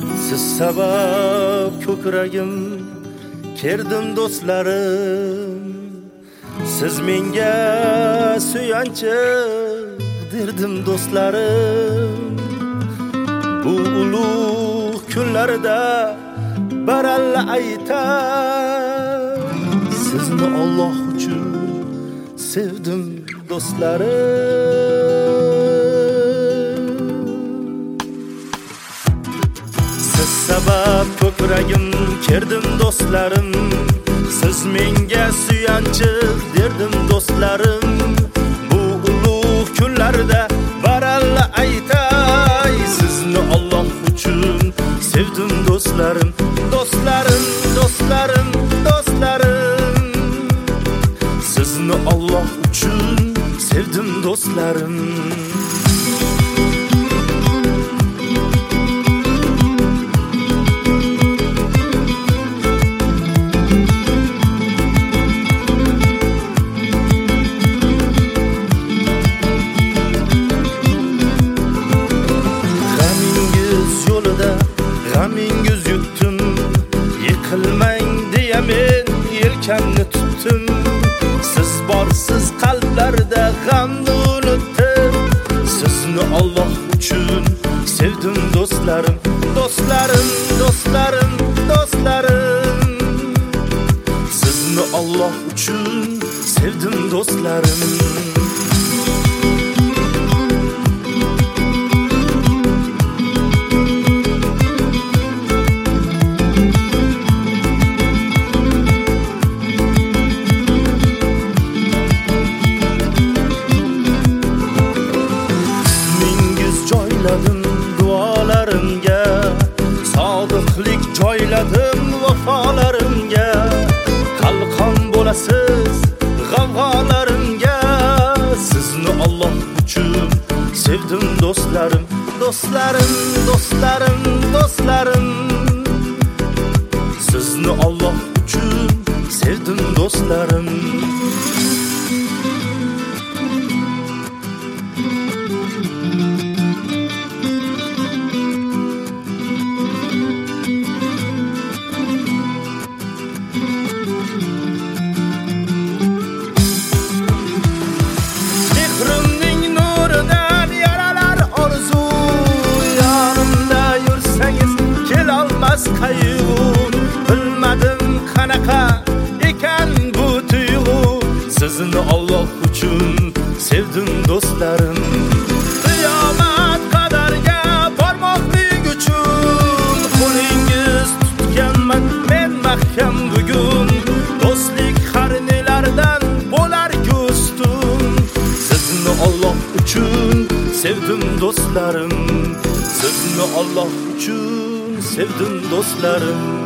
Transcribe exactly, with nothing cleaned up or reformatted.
Siz sabab ko'kragim kerdim do'stlarim. Siz menga suyanchiq derdim do'stlarim. Bu ulug' kunlarda baralla aytar, sizni Alloh uchun sevdim do'stlarim. Siz sabab ko'kragim kerdim do'stlarim. Siz menga suyanchiq derdim do'stlarim. Bu ulug' kunlarda baralla aytay, sizni Alloh uchun sevdim do'stlarim. Do'stlarim, do'stlarim, do'stlarim. Sizni Alloh uchun sevdim do'stlarim. G'amingiz yutdim, yiqilmang deya men yelkamni tutdim. Siz borsiz qalblarda g'amni unutdim. Sizni Alloh uchun sevdim do'stlarim. Do'stlarim, do'stlarim, do'stlarim. Sizni Alloh uchun sevdim do'stlarim. Duolarimga sodiqlik joyladim vafolarimga. Qalqon bo'lasiz g'avg'olarimga. Sizni Alloh uchun sevdim do'stlarim. Do'stlarim, do'stlarim, do'stlarim. Sizni Alloh uchun sevdim do'stlarim. Qayg'u bilmadim qanaqa ekan bu tuyg'u. Sizni Alloh uchun sevdim do'stlarim. Qiyomat qadarga bormoqlik uchun qo'lingiz tutganman men mahkam bugun. Do'stlik har nelardan bo'lar ko'stum. Sizni Alloh uchun sevdim do'stlarim. Sizni Alloh uchun sevdim do'stlarim.